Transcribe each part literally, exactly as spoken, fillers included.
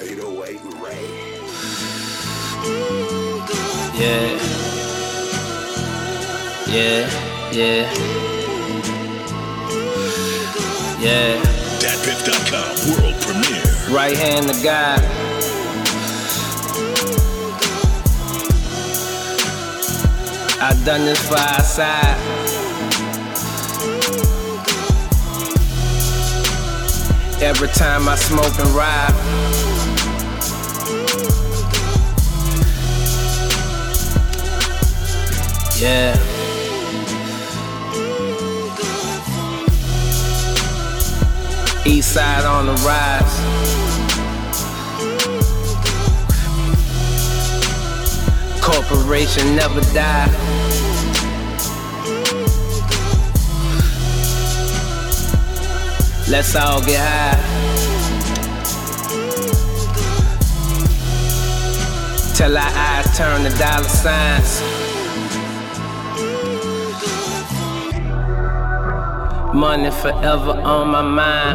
eight oh eight Ray. Yeah. Yeah. Yeah. Yeah. Dat Piff dot com world premiere. Right hand to God. I done this for our side. Every time I smoke and ride, yeah. East side on the rise. Corporation never die. Let's all get high. Till our eyes turn to dollar signs. Money forever on my mind.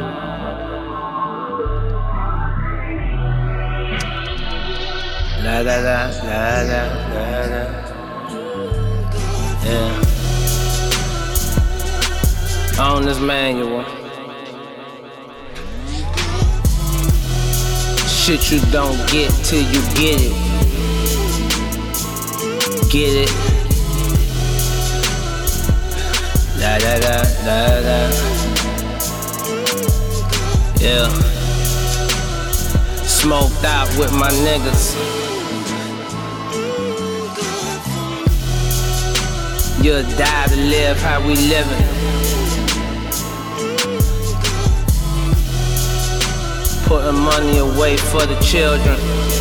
La da da, la da, la da. Yeah. On this manual. Shit you don't get till you get it. Get it. Da da da da da. Yeah. Smoked out with my niggas. You'll die to live how we living. Putting money away for the children.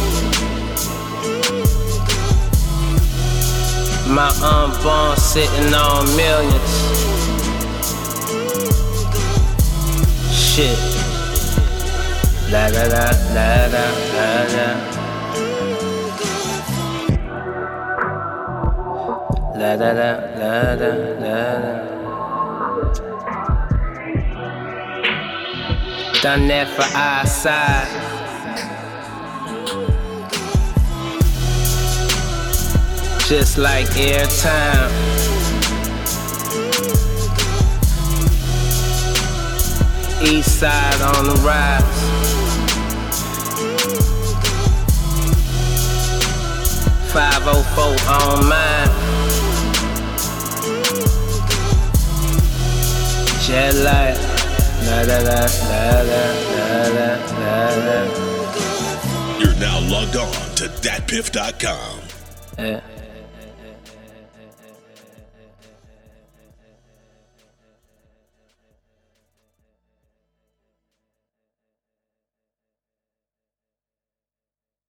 My unborn sitting on millions. Shit. La da da la da la da. La da da la da la da. Done that for our side. Just like airtime. East side on the rise. five oh four on mine. Jet light. La da da la da la da la da. You're now logged on to Dat Piff dot com. Yeah.